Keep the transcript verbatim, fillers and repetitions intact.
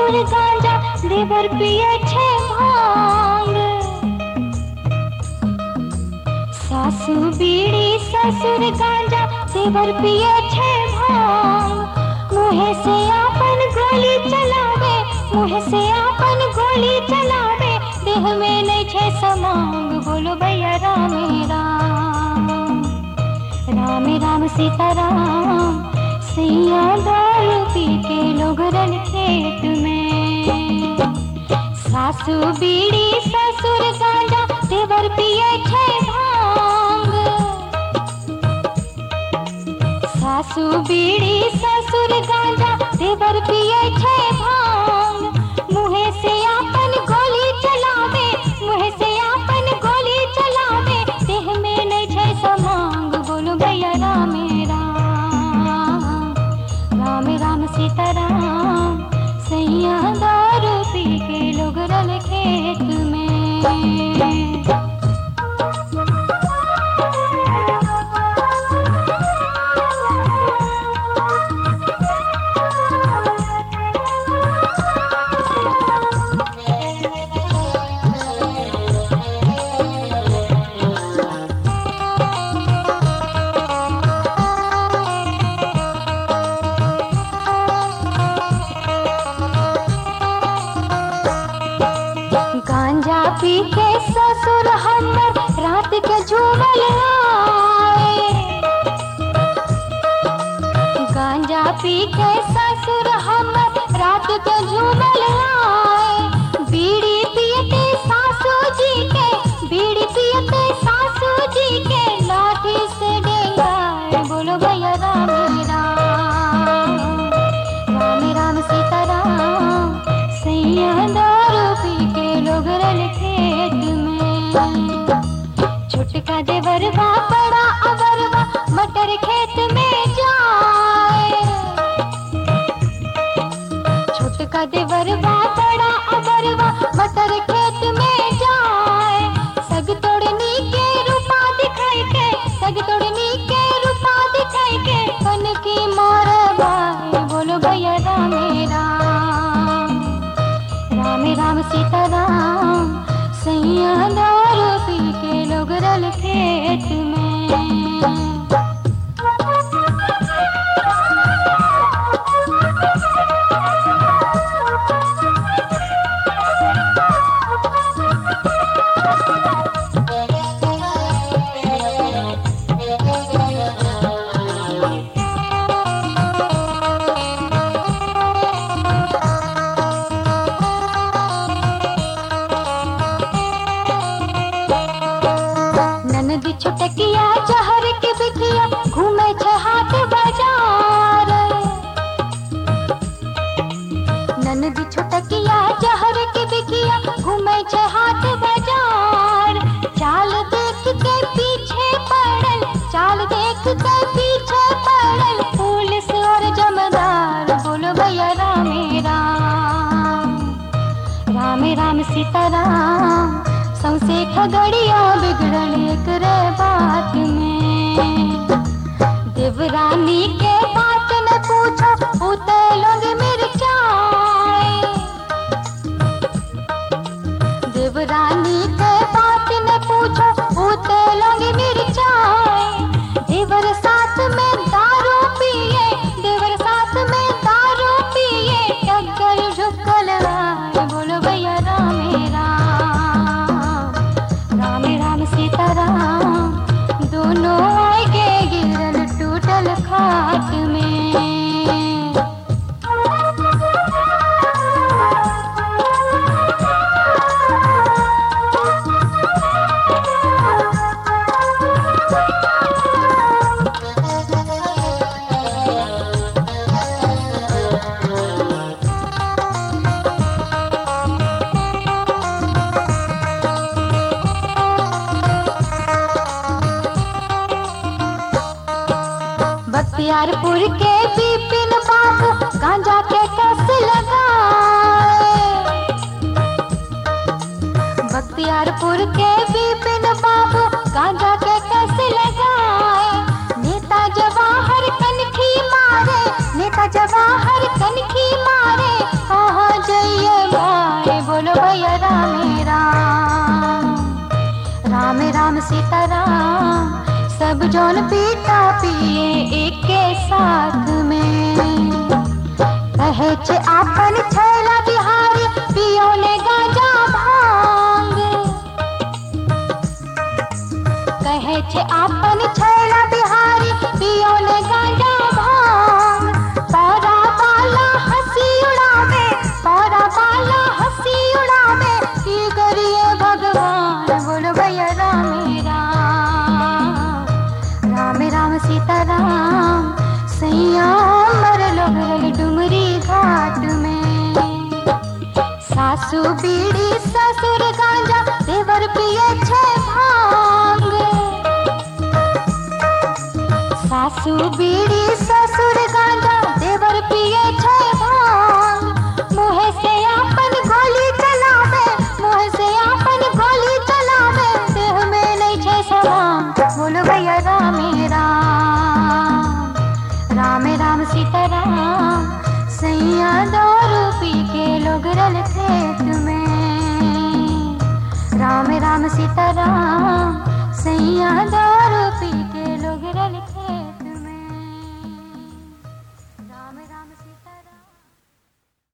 ससुर गांजा देवर पिए छे भांग। सासू बीड़ी ससुर गांजा देवर पिए छे भांग। मुहे से आपन गोली चलावे, मुहे से आपन गोली चलावे, देह में नहीं छे समांग। बोलो भैया रामे राम, रामे राम सीताराम। सैया दारू पी के लोग रन खेत में। सासू बीड़ी ससुर गांजा देवर पिए छे भांग। सासू बीड़ी ससुर गांजा देवर पिए छे भांग। मुहे से आपन गोली चलावे, मुहे से आपन गोली चलावे, देह में नहीं छे समांग। बोलो भैया रामे राम, रामे राम सीताराम। सैया दारू पी के लोग रल खेत में। गांजा पी के ससुर हमर रात के झूमल आए। गांजा पी के ससुर हमर रात के झूमल आए। बीड़ी पियते सासू जी के, बीड़ी पियते सासू जी के, लाठी से डेंगाए। बोलो भैया रामे राम, रामे राम सीताराम। सैया दारू पी के लोग रल खेत में। छुटका देवरवा बड़ा अवरवा मटर खेत में जाए। छुटका देवरवा बड़ा अवरवा मटर खेत में जाए। सग तोड़नी के रूपा दिखाई के, सग तोड़नी के रूपा दिखाई के, कन की मोर बाई। बोलो भैया रामे राम, रामे राम सीताराम। सैया दारू पी के लोग रल खेत में। ननदी छुटकिया जहर के बिटिया घूमे छे हाट बाजार। ननदी छुटकिया जहर के बिटिया घूमे छे हाट बाजार। चाल देख के पीछे पड़ल, चाल देख के पीछे पड़ल, पुलिस और जमदार। बोलो भैया रामे राम, रामे राम सीताराम। सौसे खगड़िया बिगड़ल एकरे बात में। देवरानी के बात न पूछो, उते लोग मिर्चाए। देवरानी के बात न पूछो, उते लोग मिर्चाए। देवर साथ में दारू पिए, देवर साथ में दारू पिए, टक्कर झुकल आए। बोलो भैया रामे राम, रामे राम सीताराम। दोनों आगे गिरल टूटल खाट में। बख्तियारपुर के बिपिन बाबू गांजा के कस लगाए। बख्तियारपुर के बिपिन बाबू गांजा के कस लगाए। नेता जवाहर कनखी मारे, नेता जवाहर कनखी मारे। हाँ जय जौन पीता पिए एक के साथ में। कहे छे आपन छैला बिहारी पियो ने गांजा भांग। कहे छे आपन छैला बिहारी पियो ने गांजा भांग। पारा बाला हंसी उड़ावे, पारा बाला हंसी उड़ावे, की करिए भगवान बोलो भैया राम राम। राम राम सीता राम सैया मर लोग डुमरी घाट में। सासू बीड़ी ससुर गांजा देवर पिए छे भांग। सासू बीड़ी ससुर गांजा देवर पिए छे भांग। मुँह से आपन गोली चलावे, मुँह से आपन गोली चलावे, देह में नहीं छे सलाम बोलो भैया राम राम। राम राम सीता राम सैया दारू पी के लोग रल खेत में। राम राम सीता राम सैया दारू पी के लोग रल खेत।